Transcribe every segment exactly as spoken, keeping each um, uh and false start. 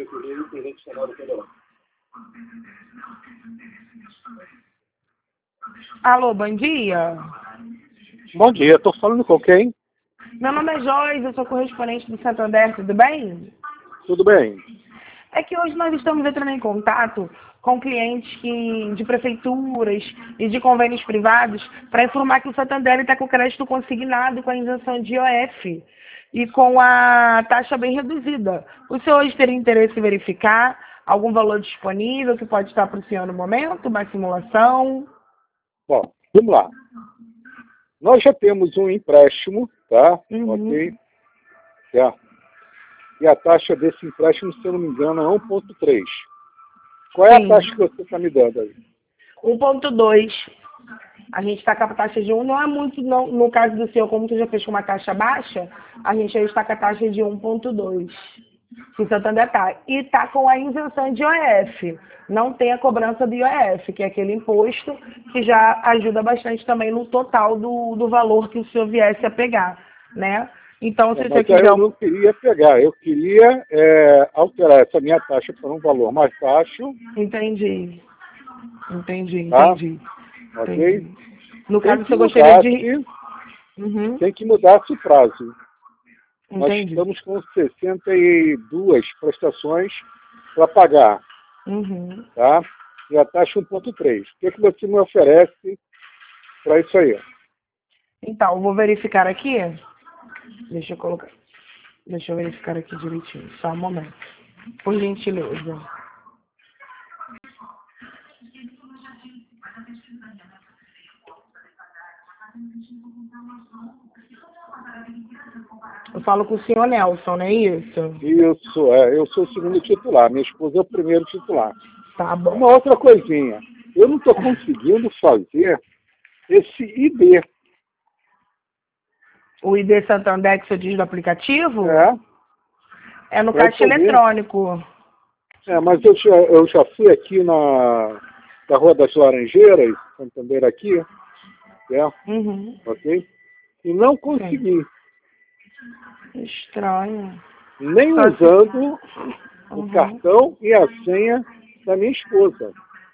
Alô, bom dia. Bom dia, estou falando com quem? Meu nome é Joyce, eu sou correspondente do Santander, tudo bem? Tudo bem? É que hoje nós estamos entrando em contato com clientes que, de prefeituras e de convênios privados para informar que o Santander está com o crédito consignado com a isenção de I O F e com a taxa bem reduzida. O senhor hoje teria interesse em verificar algum valor disponível que pode estar para o senhor no momento, uma simulação? Bom, vamos lá. Nós já temos um empréstimo, tá? Uhum. Ok? Certo. E a taxa desse empréstimo, se eu não me engano, é um ponto três. Qual é Sim. a taxa que você está me dando aí? um ponto dois. A gente está com a taxa de um, não é muito, não, no caso do senhor, como você já fez com uma taxa baixa, a gente aí está com a taxa de um ponto dois. O Santander está. E está com a isenção de I O F. Não tem a cobrança do I O F, que é aquele imposto que já ajuda bastante também no total do, do valor que o senhor viesse a pegar, né? Então, se Não, você mas quiser... eu não queria pegar, eu queria é, alterar essa minha taxa para um valor mais baixo. Entendi. Entendi, Tá? entendi. Ok? Entendi. No Tem caso, que você gostaria de... mudar-se, Uhum. tem que mudar-se o prazo. Nós Entendi. estamos com sessenta e duas prestações para pagar, Uhum. tá? E a taxa um ponto três. O que, é que você me oferece para isso aí? Então, eu vou verificar aqui. Deixa eu colocar. Deixa eu verificar aqui direitinho. Só um momento. Por gentileza. Eu falo com o senhor Nelson, não é isso? Isso, é, eu sou o segundo titular, minha esposa é o primeiro titular. Tá bom. Uma outra coisinha, eu não estou conseguindo fazer esse I D. O I D Santander que você diz do aplicativo? É, É no pra caixa poder- eletrônico. é mas eu já, eu já fui aqui na, na Rua das Laranjeiras, Santander aqui, é, Uhum. ok? E não consegui, Estranho. nem Só se- usando o Uhum. cartão e a senha da minha esposa.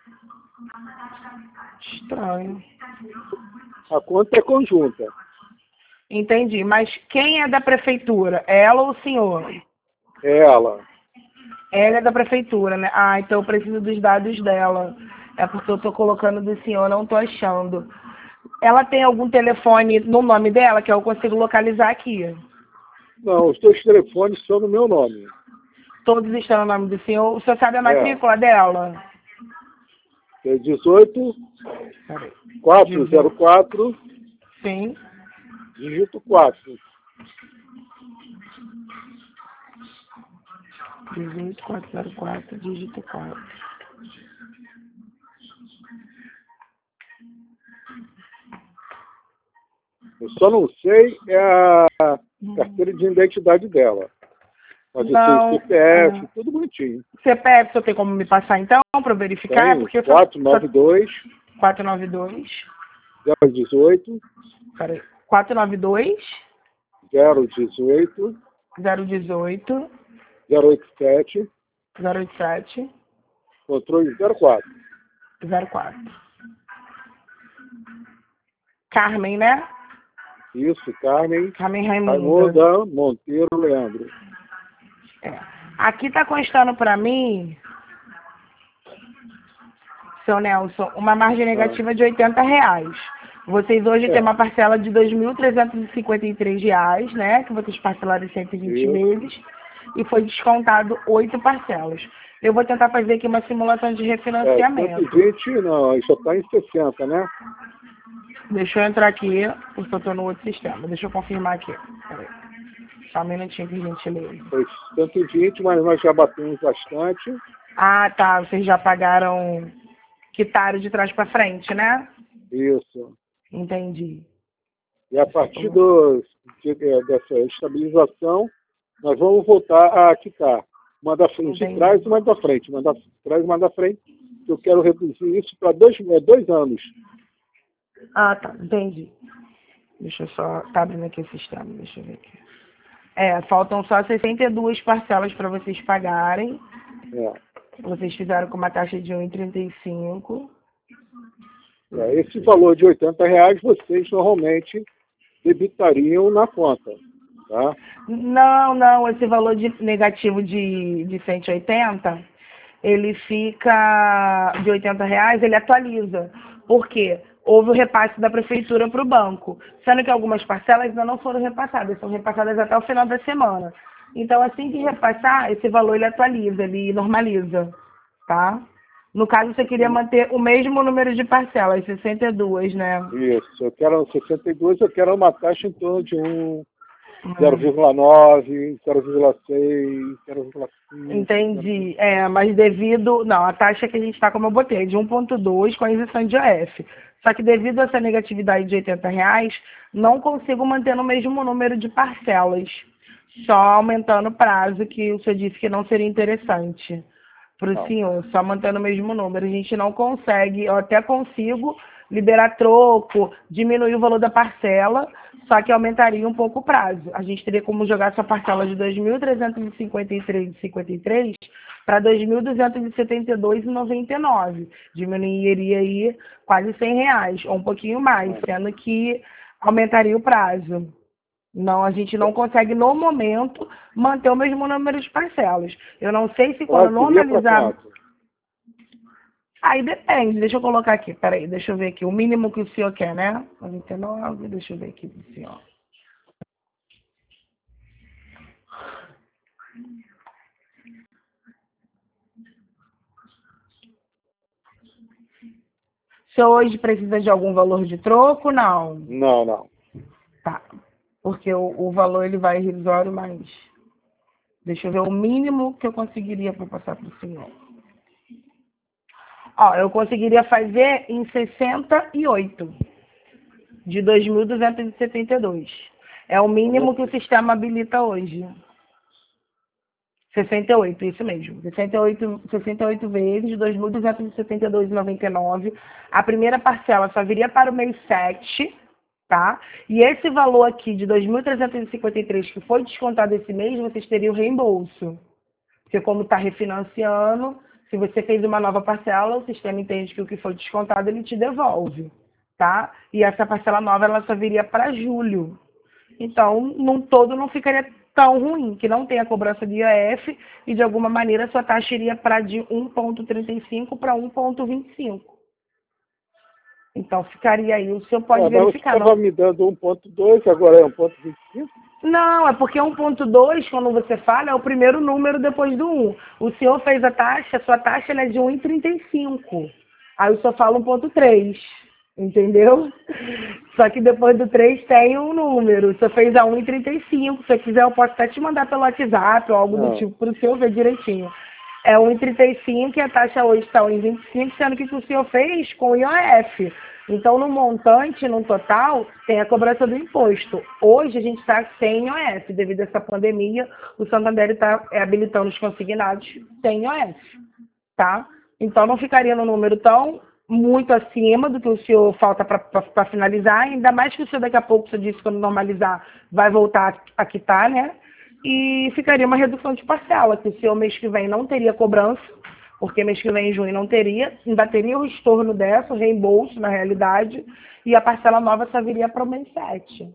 Estranho. A conta é conjunta. Entendi. Mas quem é da prefeitura? Ela ou o senhor? É ela. Ela é da prefeitura, né? Ah, então eu preciso dos dados dela. É porque eu tô colocando do senhor, não tô achando. Ela tem algum telefone no nome dela que eu consigo localizar aqui? Não, os dois telefones são no meu nome. Todos estão no nome do senhor. O senhor sabe a É. matrícula dela? É dezoito, Peraí. quatrocentos e quatro, Sim. dígito quatro. dezoito, quatrocentos e quatro, dígito quatro. Eu só não sei é a carteira de identidade dela. Mas eu Não, sei C P F, é. tudo bonitinho. C P F, o senhor tem como me passar então, para eu verificar? Tem Porque eu só... quatro nove dois, quatrocentos e noventa e dois. zero dezoito, Peraí. quatrocentos e noventa e dois, zero dezoito, zero dezoito, zero oitenta e sete, zero oitenta e sete, controle zero quatro. zero quatro. Carmen, né? Isso, Carmen, Carmen Raimunda. Raimundo Monteiro Leandro. É. Aqui tá constando para mim, seu Nelson, uma margem negativa de oitenta reais. Vocês hoje É. têm uma parcela de dois mil trezentos e cinquenta e três reais, né? Que vocês parcelaram em cento e vinte Isso. vezes. E foi descontado oito parcelas. Eu vou tentar fazer aqui uma simulação de É, refinanciamento. cento e vinte não, aí só está em sessenta, né? Deixa eu entrar aqui, porque eu estou no outro sistema. Deixa eu confirmar aqui. Peraí. Só um minutinho que a gente lê. Foi cento e vinte, mas nós já batemos bastante. Ah, tá. Vocês já pagaram quitaram de trás para frente, né? Isso. Entendi. E a partir do, de, dessa estabilização, nós vamos voltar a quitar. Uma da frente Entendi. de trás e uma da frente. Uma da trás e uma da frente. Eu quero reduzir isso para dois, é, dois anos. Ah, tá. Entendi. Deixa eu só... Tá abrindo aqui o sistema. Deixa eu ver aqui. É, faltam só sessenta e duas parcelas para vocês pagarem. É. Vocês fizeram com uma taxa de um vírgula trinta e cinco. É, esse valor de oitenta reais vocês normalmente debitariam na conta, tá? Não, não, esse valor de negativo de, de cento e oitenta, ele fica de oitenta reais, ele atualiza. Por quê? Houve o repasse da prefeitura para o banco, sendo que algumas parcelas ainda não foram repassadas, são repassadas até o final da semana. Então, assim que repassar, esse valor ele atualiza, ele normaliza, tá? No caso, você queria manter o mesmo número de parcelas, sessenta e duas, né? Isso, eu quero sessenta e dois, eu quero uma taxa em torno de um Hum. zero vírgula nove, zero vírgula seis, zero vírgula cinco. Entendi. É, mas devido... Não, a taxa que a gente está, como eu botei, é de um vírgula dois com a isenção de I O F. Só que devido a essa negatividade de oitenta reais, não consigo manter no mesmo número de parcelas. Só aumentando o prazo, que o senhor disse que não seria interessante para o senhor, só mantendo o mesmo número. A gente não consegue, eu até consigo liberar troco, diminuir o valor da parcela, só que aumentaria um pouco o prazo. A gente teria como jogar essa parcela de dois mil trezentos e cinquenta e três reais e cinquenta e três centavos para dois mil duzentos e setenta e dois reais e noventa e nove centavos. Diminuiria aí quase cem reais, ou um pouquinho mais, sendo que aumentaria o prazo. Não, a gente não consegue, no momento, manter o mesmo número de parcelas. Eu não sei se quando normalizar... Aí depende, deixa eu colocar aqui, peraí, deixa eu ver aqui, o mínimo que o senhor quer, né? noventa e nove, deixa eu ver aqui do senhor. O senhor hoje precisa de algum valor de troco? Não. Não, não. Tá, porque o, o valor ele vai irrisório, mas... Deixa eu ver o mínimo que eu conseguiria para passar para o senhor. Ó, eu conseguiria fazer em sessenta e oito, de dois mil duzentos e setenta e dois. É o mínimo que o sistema habilita hoje. sessenta e oito, isso mesmo. sessenta e oito, sessenta e oito vezes, dois mil duzentos e setenta e dois reais e noventa e nove centavos. A primeira parcela só viria para o mês sete, tá? E esse valor aqui de dois mil trezentos e cinquenta e três que foi descontado esse mês, vocês teriam reembolso. Porque como está refinanciando, se você fez uma nova parcela, o sistema entende que o que foi descontado, ele te devolve, tá? E essa parcela nova, ela só viria para julho. Então, num todo, não ficaria tão ruim, que não tem a cobrança de I O F e, de alguma maneira, a sua taxa iria para de um vírgula trinta e cinco para um vírgula vinte e cinco. Então, ficaria aí, o senhor pode é, verificar. Você estava me dando um vírgula dois, agora é um vírgula vinte e cinco? Não, é porque um vírgula dois, quando você fala, é o primeiro número depois do um. O senhor fez a taxa, a sua taxa ela é de um vírgula trinta e cinco. Aí o senhor fala um vírgula três, entendeu? Só que depois do três tem um número. O senhor fez a um vírgula trinta e cinco. Se você quiser, eu posso até te mandar pelo WhatsApp ou algo do Não. tipo para o senhor ver direitinho. É um vírgula trinta e cinco e a taxa hoje está um vírgula vinte e cinco, sendo que o senhor fez com I O F. Então, no montante, no total, tem a cobrança do imposto. Hoje, a gente está sem I O F. Devido a essa pandemia, o Santander está habilitando os consignados sem I O F. Tá? Então, não ficaria no número tão muito acima do que o senhor falta para finalizar. Ainda mais que o senhor, daqui a pouco, o senhor disse que quando normalizar, vai voltar a quitar, né? E ficaria uma redução de parcela, que o senhor, mês que vem, não teria cobrança, porque mês que vem, em junho, não teria, ainda teria o estorno dessa, o reembolso, na realidade, e a parcela nova só viria para o mês sete.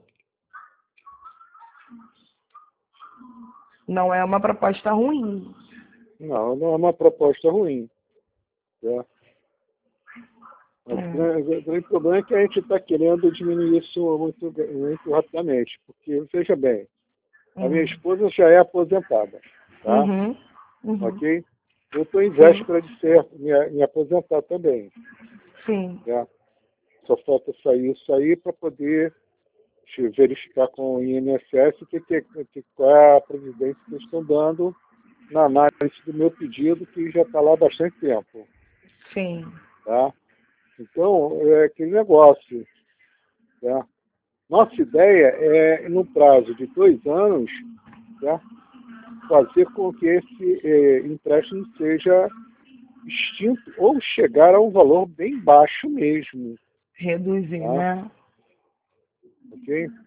Não é uma proposta ruim. Não, não é uma proposta ruim. Tá? Mas É. o grande- o grande problema é que a gente está querendo diminuir isso muito, muito rapidamente, porque, veja bem, a minha esposa já é aposentada, tá? Uhum. Uhum. Ok? Eu estou em véspera de ser, me, me aposentar também. Sim. Tá? Só falta sair isso aí para poder te verificar com o I N S S que, que, que, qual é a previdência que eles estão dando na análise do meu pedido, que já está lá há bastante tempo. Sim. Tá? Então, é aquele negócio. Tá? Nossa ideia é, no prazo de dois anos, tá? Fazer com que esse eh, empréstimo seja extinto ou chegar a um valor bem baixo mesmo. Reduzir, Tá? né? Ok?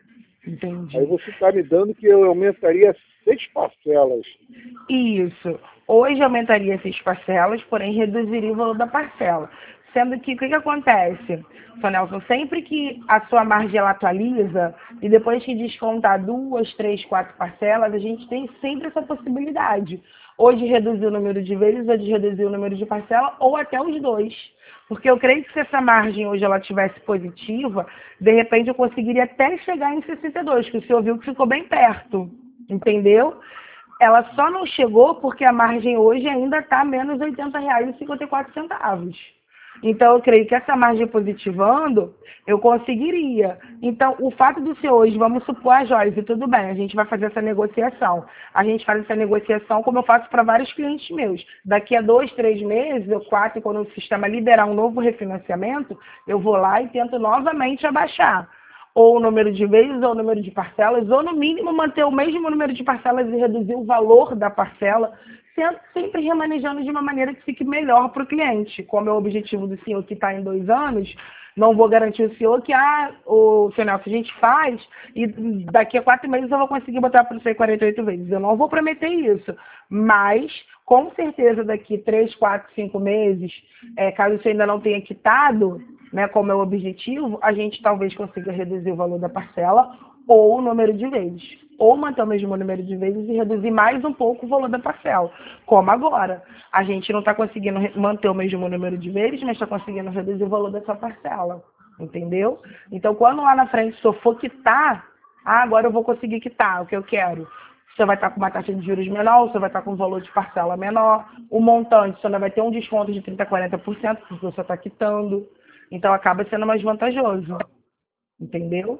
Entendi. Aí você está me dando que eu aumentaria seis parcelas. Isso. Hoje aumentaria seis parcelas, porém reduziria o valor da parcela. Sendo que, o que, que acontece, Sr. Nelson? Sempre que a sua margem ela atualiza, e depois que descontar duas, três, quatro parcelas, a gente tem sempre essa possibilidade. Ou de reduzir o número de vezes, ou de reduzir o número de parcela, ou até os dois. Porque eu creio que se essa margem hoje ela tivesse positiva, de repente eu conseguiria até chegar em sessenta e dois, que o senhor viu que ficou bem perto. Entendeu? Ela só não chegou porque a margem hoje ainda está menos oitenta reais e cinquenta e quatro centavos. Então, eu creio que essa margem positivando, eu conseguiria. Então, o fato do senhor hoje, vamos supor a Joyce, tudo bem, a gente vai fazer essa negociação. A gente faz essa negociação como eu faço para vários clientes meus. Daqui a dois, três meses, ou quatro, quando o sistema liberar um novo refinanciamento, eu vou lá e tento novamente abaixar. Ou o número de vezes, ou o número de parcelas, ou no mínimo manter o mesmo número de parcelas e reduzir o valor da parcela, sempre remanejando de uma maneira que fique melhor para o cliente. Como é o objetivo do senhor que está em dois anos, não vou garantir ao senhor que, ah, o senhor Nelson, a gente faz e daqui a quatro meses eu vou conseguir botar para você quarenta e oito vezes. Eu não vou prometer isso, mas com certeza daqui três, quatro, cinco meses, é, caso você ainda não tenha quitado, né, como é o objetivo, a gente talvez consiga reduzir o valor da parcela ou o número de vezes. Ou manter o mesmo número de vezes e reduzir mais um pouco o valor da parcela. Como agora. A gente não está conseguindo manter o mesmo número de vezes, mas está conseguindo reduzir o valor dessa parcela. Entendeu? Então, quando lá na frente, se eu for quitar, ah, agora eu vou conseguir quitar o que eu quero. Você vai estar com uma taxa de juros menor, você vai estar com um valor de parcela menor. O montante, você ainda vai ter um desconto de trinta por cento, quarenta por cento, porque você está quitando. Então, acaba sendo mais vantajoso. Entendeu?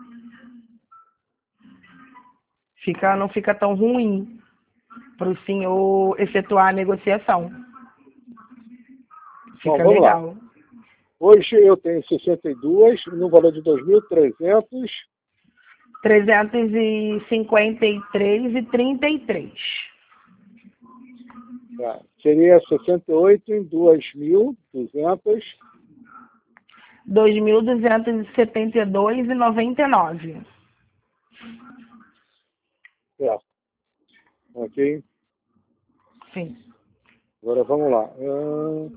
Fica, não fica tão ruim para o senhor efetuar a negociação. Fica Bom, legal. Lá. Hoje eu tenho sessenta e duas no valor de dois mil trezentos. trezentos e cinquenta e três e trinta e três. Tá. Seria sessenta e oito em dois mil duzentos. dois mil duzentos e setenta e dois e noventa e nove. Certo. Ok? Sim. Agora vamos lá. Hum...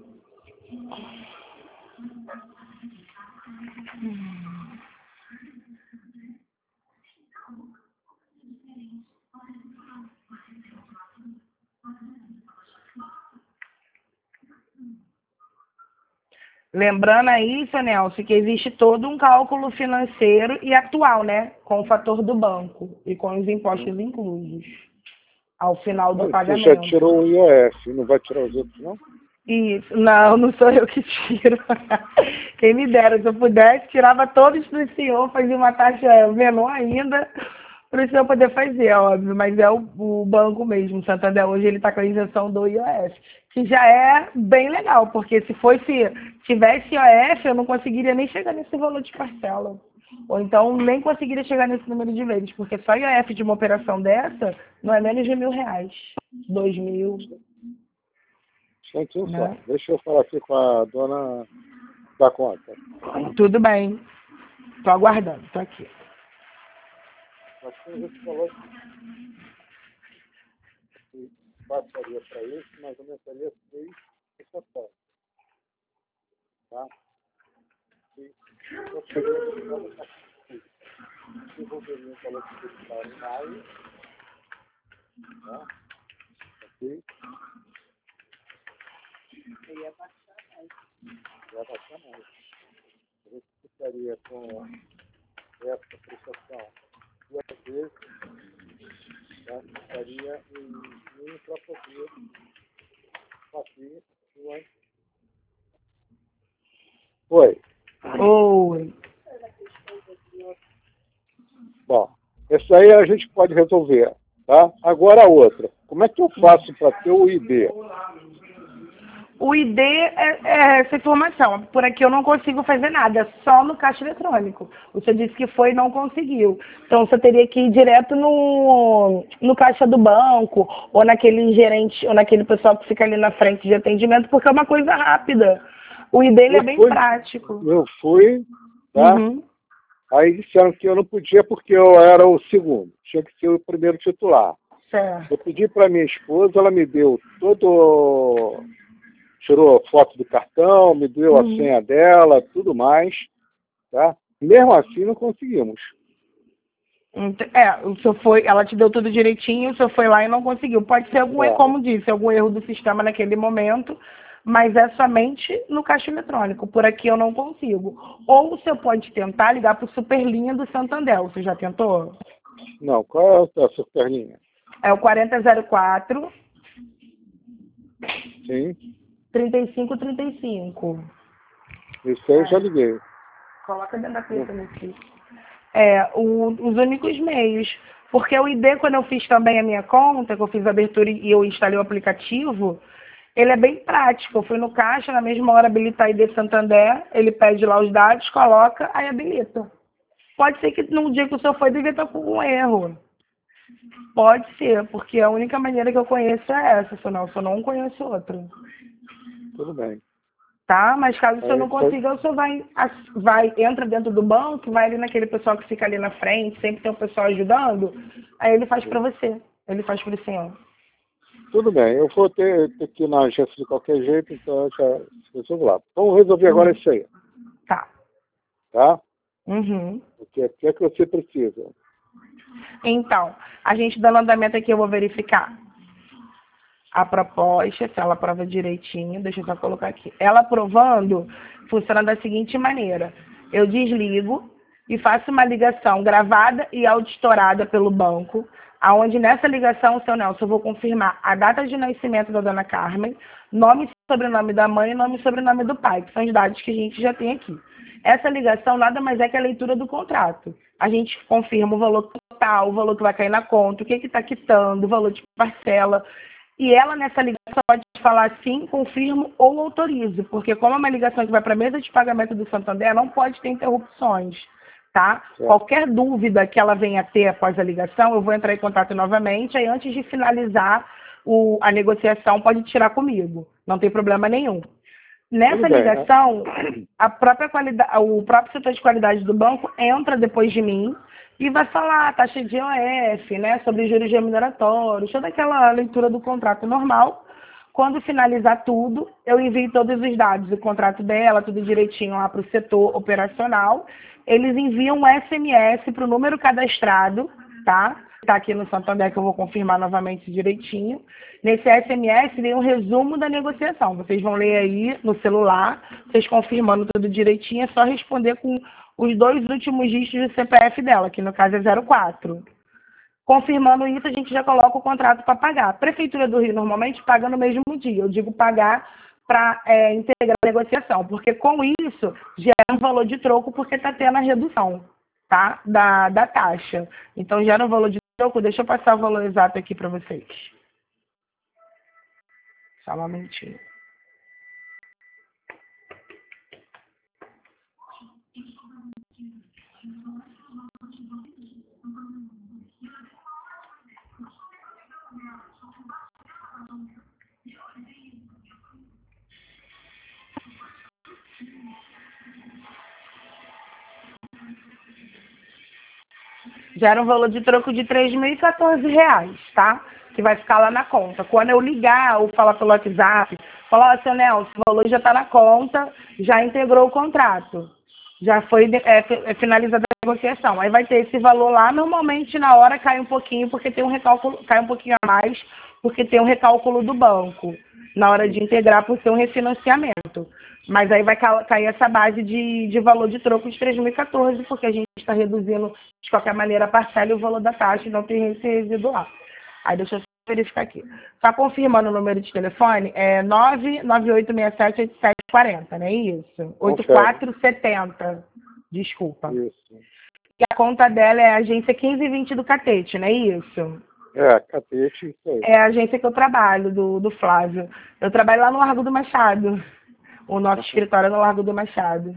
Lembrando aí, seu Nelson, que existe todo um cálculo financeiro e atual, né? Com o fator do banco e com os impostos inclusos ao final do Você pagamento. já tirou o I O F, não vai tirar os outros, não? Isso. Não, não sou eu que tiro. Quem me dera, se eu pudesse, tirava todos do senhor, fazia uma taxa menor ainda, para o senhor poder fazer, óbvio. Mas é o, o banco mesmo. O Santander hoje ele está com a isenção do I O F, que já é bem legal, porque se fosse, tivesse I O F, eu não conseguiria nem chegar nesse valor de parcela. Ou então nem conseguiria chegar nesse número de vezes, porque só I O F de uma operação dessa não é menos de mil reais. Dois mil. Gente, Né? só. Deixa eu falar aqui com a dona da conta. Tudo bem. Estou aguardando, estou aqui. Nós temos esse valor que passaria para esse, mas aumentaria seis porcento. Tá? E eu devolveria o valor que ele está em maio. Tá? Ok? Eu ia baixar mais. Ia baixar mais. A gente ficaria com essa prestação duas vezes, tá? Ficaria em mil para poder fazer uma... Oi. Oi. Bom, essa aí a gente pode resolver, tá? Agora a outra. Como é que eu faço para ter o I D? O I D é, é essa informação. Por aqui eu não consigo fazer nada, é só no caixa eletrônico. Você disse que foi e não conseguiu. Então você teria que ir direto no, no caixa do banco, ou naquele gerente, ou naquele pessoal que fica ali na frente de atendimento, porque é uma coisa rápida. O I D ele é bem fui, prático. Eu fui, tá? Uhum. Aí disseram que eu não podia porque eu era o segundo, tinha que ser o primeiro titular. Certo. Eu pedi para minha esposa, ela me deu todo... Tirou foto do cartão, me deu Uhum. a senha dela, tudo mais, tá? Mesmo assim não conseguimos. É, o senhor foi, ela te deu tudo direitinho, o senhor foi lá e não conseguiu. Pode ser algum, É. como disse, algum erro do sistema naquele momento, mas é somente no caixa eletrônico. Por aqui eu não consigo. Ou o senhor pode tentar ligar para o Superlinha do Santander. Você já tentou? Não, qual é a sua perninha? É o quarenta zero quatro, Sim, trinta e cinco trinta e cinco. isso aí eu já liguei. Coloca dentro da fita nesse. É, o, os únicos meios. Porque o I D, quando eu fiz também a minha conta, que eu fiz a abertura e eu instalei o aplicativo, ele é bem prático. Eu fui no caixa, na mesma hora habilitar I D Santander, ele pede lá os dados, coloca, aí habilita. Pode ser que no dia que o senhor foi, devia estar com um erro. Pode ser, porque a única maneira que eu conheço é essa, senão eu só não conheço outra. Tudo bem. Tá? Mas caso o senhor Aí, não só- consiga, o senhor vai, vai, entra dentro do banco, vai ali naquele pessoal que fica ali na frente, sempre tem um pessoal ajudando, aí ele faz para você. Ele faz para o senhor. Tudo bem, eu vou ter, ter que ir na agência de qualquer jeito, então eu já resolvo lá. Vamos resolver agora isso aí, Tá. tá? Uhum. O que, o que é que você precisa? Então, a gente dando andamento aqui, eu vou verificar a proposta, se ela aprova direitinho. Deixa eu só colocar aqui. Ela aprovando, funciona da seguinte maneira. Eu desligo e faço uma ligação gravada e auditorada pelo banco, aonde nessa ligação, seu Nelson, eu vou confirmar a data de nascimento da dona Carmen, nome e sobrenome da mãe e nome e sobrenome do pai, que são os dados que a gente já tem aqui. Essa ligação nada mais é que a leitura do contrato. A gente confirma o valor total, o valor que vai cair na conta, o que está quitando, o valor de parcela. E ela, nessa ligação, pode falar sim, confirmo ou autorizo, porque como é uma ligação que vai para a mesa de pagamento do Santander, não pode ter interrupções, tá? Certo. Qualquer dúvida que ela venha a ter após a ligação, eu vou entrar em contato novamente, aí antes de finalizar o, a negociação, pode tirar comigo, não tem problema nenhum. Nessa Tudo bem, né? ligação, a própria qualidade, o próprio setor de qualidade do banco entra depois de mim e vai falar taxa de I O F, né, sobre juros remuneratórios, toda aquela leitura do contrato normal. Quando finalizar tudo, eu envio todos os dados do contrato dela, tudo direitinho lá para o setor operacional. Eles enviam um S M S para o número cadastrado, tá? Está aqui no Santander, que eu vou confirmar novamente direitinho. Nesse S M S vem um resumo da negociação. Vocês vão ler aí no celular, vocês confirmando tudo direitinho, é só responder com os dois últimos dígitos do C P F dela, que no caso é zero quatro. Confirmando isso, a gente já coloca o contrato para pagar. A Prefeitura do Rio normalmente paga no mesmo dia. Eu digo pagar para é, integrar a negociação, porque com isso gera um valor de troco, porque está tendo a redução, tá? Da, da taxa. Então gera um valor de troco. Deixa eu passar o valor exato aqui para vocês. Só um momentinho. Gera um valor de troco de três mil e quatorze reais, tá? Que vai ficar lá na conta. Quando eu ligar ou falar pelo WhatsApp, falar, ó, seu Nelson, o valor já está na conta, já integrou o contrato. Já foi é, é, finalizada a negociação. Aí vai ter esse valor lá, normalmente na hora cai um pouquinho, porque tem um recálculo, cai um pouquinho a mais, porque tem um recálculo do banco, na hora de integrar por ser um refinanciamento. Mas aí vai cair essa base de, de valor de troco de três mil e quatorze, porque a gente está reduzindo, de qualquer maneira, a parcela e o valor da taxa, e não tem esse residual. Aí deixa eu verificar aqui. Só confirmando o número de telefone, é nove nove oito seis sete oito sete quatro zero, não é isso? oito quatro sete zero, desculpa. Isso. E a conta dela é a agência quinze vinte do Catete, não é isso? É, Catete, isso aí. É a agência que eu trabalho, do, do Flávio. Eu trabalho lá no Largo do Machado. O nosso escritório é no Largo do Machado.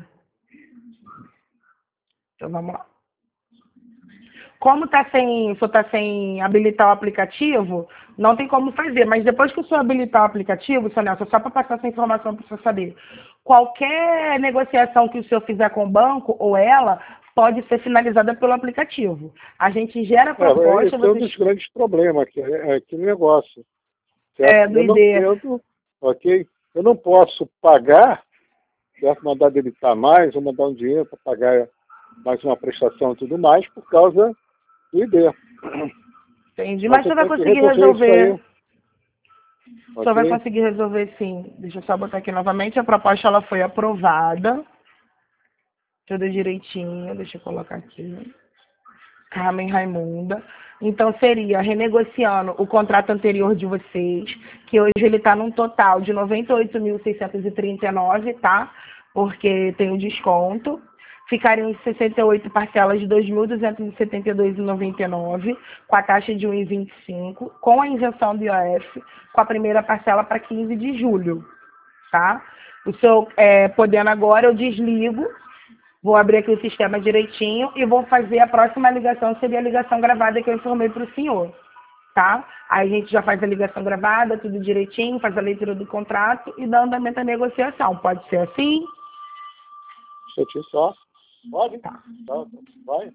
Então vamos lá. Como tá sem, o senhor está sem habilitar o aplicativo, não tem como fazer. Mas depois que o senhor habilitar o aplicativo, senhor Nelson, só para passar essa informação para o senhor saber. Qualquer negociação que o senhor fizer com o banco ou ela, pode ser finalizada pelo aplicativo. A gente gera a É, proposta... esse é um vocês... dos grandes problemas, que é aquele negócio. Certo? É, do eu não I D. tento, ok? Eu não posso pagar, certo? Mandar debitar mais, ou mandar um dinheiro para pagar mais uma prestação e tudo mais, por causa do I D. Entendi, mas você vai tenho que conseguir resolver resolver. isso aí, Só vai ok? conseguir resolver sim. Deixa eu só botar aqui novamente. A proposta ela foi aprovada. Tudo direitinho. Deixa eu colocar aqui. Carmen Raimunda. Então seria renegociando o contrato anterior de vocês, que hoje ele está num total de noventa e oito mil seiscentos e trinta e nove, tá? Porque tem o desconto. Ficariam em sessenta e oito parcelas de dois mil duzentos e setenta e dois reais e noventa e nove centavos, com a taxa de um real e vinte e cinco centavos, com a isenção do I O F, com a primeira parcela para quinze de julho, tá? O seu, é, podendo agora, eu desligo, vou abrir aqui o sistema direitinho e vou fazer a próxima ligação, seria a ligação gravada que eu informei para o senhor, tá? Aí a gente já faz a ligação gravada, tudo direitinho, faz a leitura do contrato e dá andamento à negociação. Pode ser assim? Instantinho só. Pode? Tá. Tá, vai.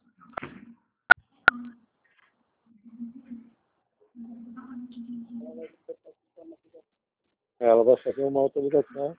Ela vai fazer uma outra ligação.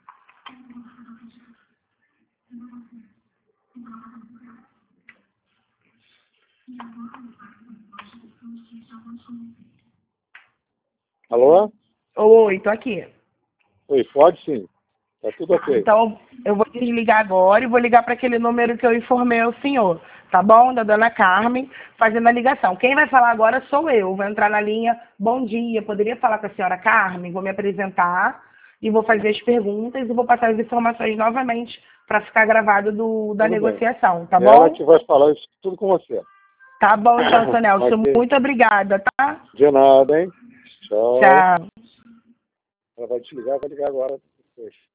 Alô? Oi, tô aqui. Oi, pode sim. Tá tudo ok. Então, eu vou desligar agora e vou ligar para aquele número que eu informei ao senhor, tá bom? Da dona Carmen, fazendo a ligação. Quem vai falar agora sou eu. Vou entrar na linha, bom dia, poderia falar com a senhora Carmen? Vou me apresentar e vou fazer as perguntas e vou passar as informações novamente para ficar gravado do, da Tudo bem. negociação, tá Ela bom? que vai falar isso tudo com você. Tá bom, então, seu Nelson. Ok. Muito obrigada, tá? De nada, hein? Tchau. Tchau. Ela vai te ligar, vai ligar agora depois.